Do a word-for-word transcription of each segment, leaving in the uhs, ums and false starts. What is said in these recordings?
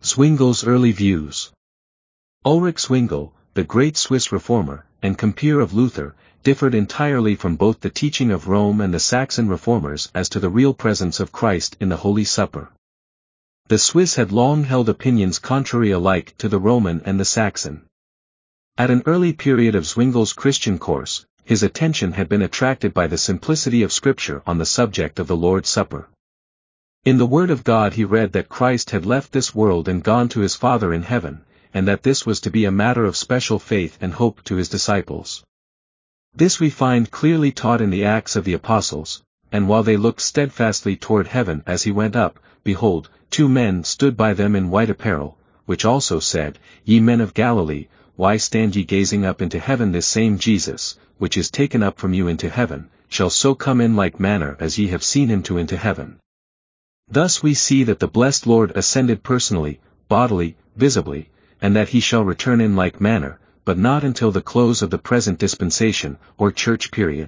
Zwingle's early views. Ulrich Zwingle, the great Swiss reformer, and compeer of Luther, differed entirely from both the teaching of Rome and the Saxon reformers as to the real presence of Christ in the Holy Supper. The Swiss had long held opinions contrary alike to the Roman and the Saxon. At an early period of Zwingle's Christian course, his attention had been attracted by the simplicity of Scripture on the subject of the Lord's Supper. In the Word of God he read that Christ had left this world and gone to his Father in heaven, and that this was to be a matter of special faith and hope to his disciples. This we find clearly taught in the Acts of the Apostles, and while they looked steadfastly toward heaven as he went up, behold, two men stood by them in white apparel, which also said, Ye men of Galilee, why stand ye gazing up into heaven? This same Jesus, which is taken up from you into heaven, shall so come in like manner as ye have seen him to into heaven. Thus we see that the blessed Lord ascended personally, bodily, visibly, and that he shall return in like manner, but not until the close of the present dispensation, or church period.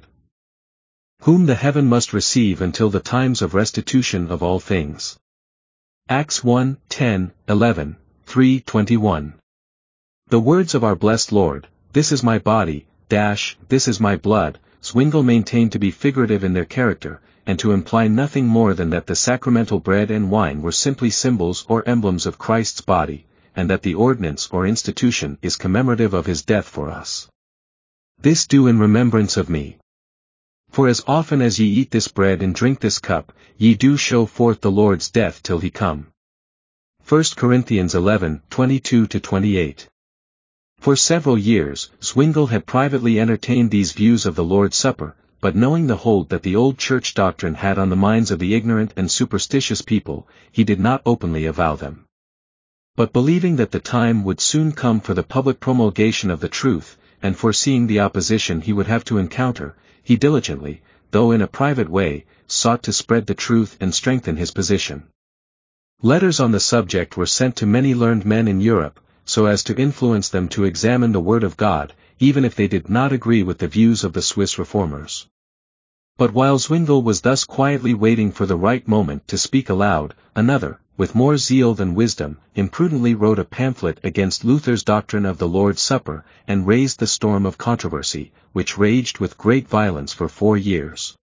Whom the heaven must receive until the times of restitution of all things. Acts one, ten, eleven, three twenty-one. The words of our blessed Lord, this is my body, dash, this is my blood, Zwingle maintained to be figurative in their character, and to imply nothing more than that the sacramental bread and wine were simply symbols or emblems of Christ's body, and that the ordinance or institution is commemorative of his death for us. This do in remembrance of me. For as often as ye eat this bread and drink this cup, ye do show forth the Lord's death till he come. First Corinthians eleven, twenty-two to twenty-eight. For several years, Zwingle had privately entertained these views of the Lord's Supper, but knowing the hold that the old church doctrine had on the minds of the ignorant and superstitious people, he did not openly avow them. But believing that the time would soon come for the public promulgation of the truth, and foreseeing the opposition he would have to encounter, he diligently, though in a private way, sought to spread the truth and strengthen his position. Letters on the subject were sent to many learned men in Europe, so as to influence them to examine the Word of God, even if they did not agree with the views of the Swiss reformers. But while Zwingle was thus quietly waiting for the right moment to speak aloud, another, with more zeal than wisdom, imprudently wrote a pamphlet against Luther's doctrine of the Lord's Supper, and raised the storm of controversy, which raged with great violence for four years.